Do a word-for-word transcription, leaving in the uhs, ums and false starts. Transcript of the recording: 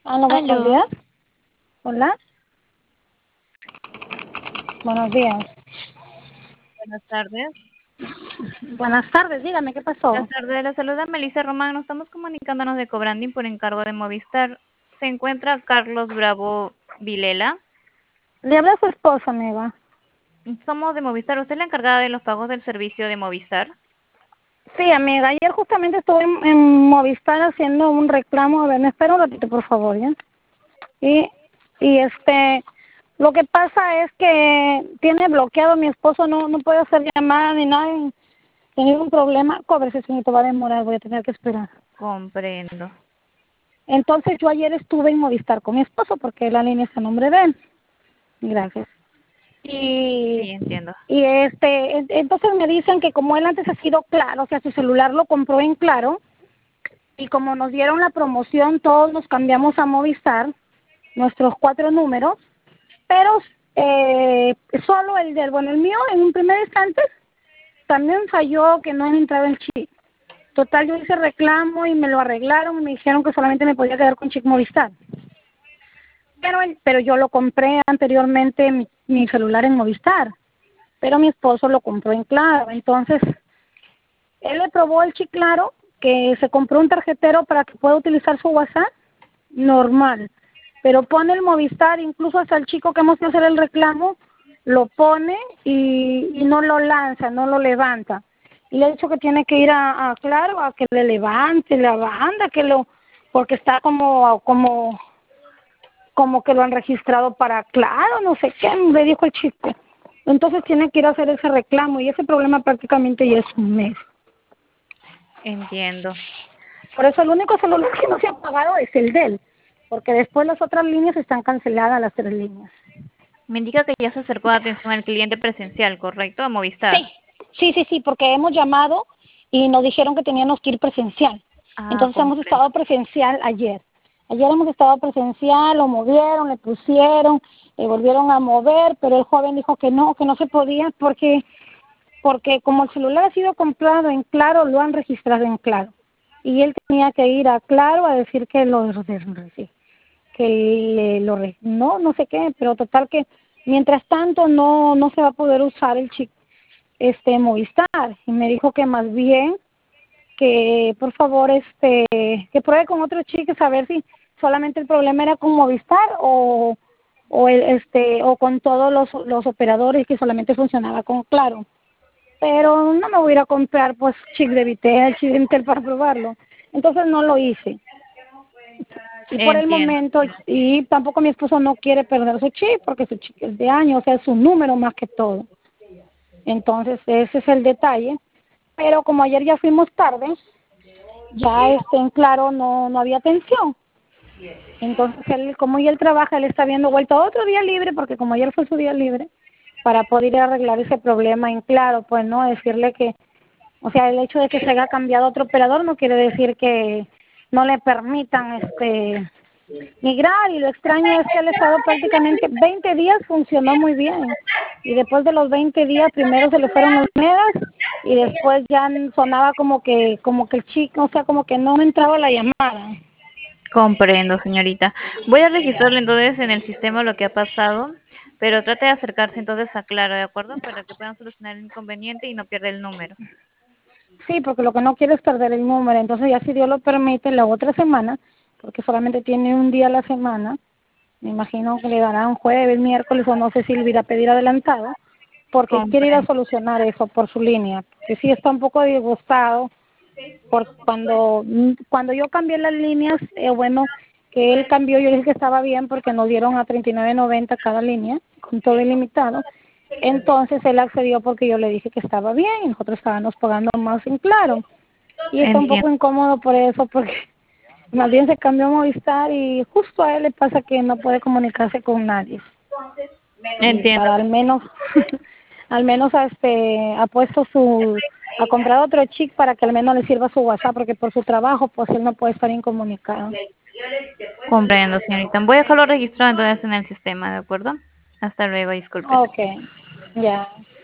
Hola, buenos Aló, días. Hola, buenos días. buenas tardes. Buenas tardes, dígame, ¿qué Buenas pasó? tardes, la saluda Melissa Román. Nos estamos comunicándonos de Cobranding por encargo de Movistar. Se encuentra Carlos Bravo Vilela. Le habla a su esposo, amiga. Somos de Movistar. ¿Usted es la encargada de los pagos del servicio de Movistar? Sí, amiga, ayer justamente estuve en, en Movistar haciendo un reclamo. A ver, me espera un ratito, por favor, ¿ya? Y, y este, lo que pasa es que tiene bloqueado mi esposo, no no puede hacer llamada ni nada, ni ningún problema. Cóbrese, señorito, va a demorar, voy a tener que esperar. Comprendo. Entonces yo ayer estuve en Movistar con mi esposo porque la línea está a nombre de él. Gracias. y Sí, entiendo. y este en- entonces me dicen que como él antes ha sido Claro, o sea, su celular lo compró en Claro, y como nos dieron la promoción todos nos cambiamos a Movistar, nuestros cuatro números, pero eh, solo el del, bueno, el mío en un primer instante también falló, que no han entrado el chip. Total, yo hice reclamo y me lo arreglaron y me dijeron que solamente me podía quedar con chip Movistar. Pero, el- pero yo lo compré anteriormente, mi, mi celular en Movistar, pero mi esposo lo compró en Claro. Entonces, él le probó el chip Claro, que se compró un tarjetero para que pueda utilizar su WhatsApp, normal. Pero pone el Movistar, incluso hasta el chico que hemos de hacer el reclamo, lo pone y, y no lo lanza, no lo levanta. Y le he dicho que tiene que ir a, a Claro, a que le levante la banda, que lo, porque está como, como, como que lo han registrado para Claro, no sé qué, me dijo el chico. Entonces tiene que ir a hacer ese reclamo y ese problema prácticamente ya es un mes. Entiendo. Por eso el único celular que no se ha pagado es el de él, porque después las otras líneas están canceladas, las tres líneas. Me indica que ya se acercó a atención al cliente presencial, ¿correcto? A Sí, Movistar. sí, sí, sí, porque hemos llamado y nos dijeron que teníamos que ir presencial. Ah, Entonces hemos comprendo. estado presencial ayer. Ayer hemos estado presencial, lo movieron, le pusieron, le volvieron a mover, pero el joven dijo que no, que no se podía porque porque como el celular ha sido comprado en Claro, lo han registrado en Claro. Y él tenía que ir a Claro a decir que lo sí, que le, lo re- no, no sé qué, pero total que mientras tanto no no se va a poder usar el chip este Movistar, y me dijo que más bien que por favor este que pruebe con otros chicos a ver si solamente el problema era con Movistar o o el, este o con todos los los operadores, que solamente funcionaba con Claro. Pero no me voy a ir a comprar pues chip de Vitel, chip de Intel para probarlo. Entonces no lo hice. Y por el Entiendo. momento, y tampoco mi esposo no quiere perder su chip porque su chip es de año, o sea, es su número más que todo. Entonces ese es el detalle. Pero como ayer ya fuimos tarde, ya este en Claro no no había atención. Entonces él, como ya él trabaja, él está viendo vuelta a otro día libre, porque como ayer fue su día libre, para poder ir a arreglar ese problema en Claro, pues no decirle que, o sea, el hecho de que se haya cambiado a otro operador no quiere decir que no le permitan este migrar. Y lo extraño es que él ha estado prácticamente veinte días, funcionó muy bien, y después de los veinte días primero se le fueron los megas y después ya sonaba como que como que el chico, o sea, como que no me entraba la llamada. Comprendo, señorita. Voy a registrarle entonces en el sistema lo que ha pasado, pero trate de acercarse entonces a Claro, ¿de acuerdo? Para que puedan solucionar el inconveniente y no pierda el número. Sí, porque lo que no quiero es perder el número. Entonces ya si Dios lo permite, la otra semana, porque solamente tiene un día a la semana, me imagino que le darán jueves, miércoles, o no sé si le irá a pedir adelantado, porque quiere ir a Comprendo. solucionar eso por su línea, que sí está un poco disgustado por cuando cuando yo cambié las líneas, eh, bueno, que él cambió, yo dije que estaba bien porque nos dieron a treinta y nueve noventa cada línea, con todo ilimitado. Entonces él accedió porque yo le dije que estaba bien y nosotros estábamos pagando más en Claro. Y está un Entiendo. poco incómodo por eso, porque más bien se cambió a Movistar y justo a él le pasa que no puede comunicarse con nadie. Y Entiendo. para al menos, al menos este, ha puesto su, ha comprado otro chip para que al menos le sirva su WhatsApp, porque por su trabajo pues él no puede estar incomunicado. Comprendo, señorita. Voy a dejarlo registrado entonces en el sistema, ¿de acuerdo? Hasta luego, disculpe. Okay, ya.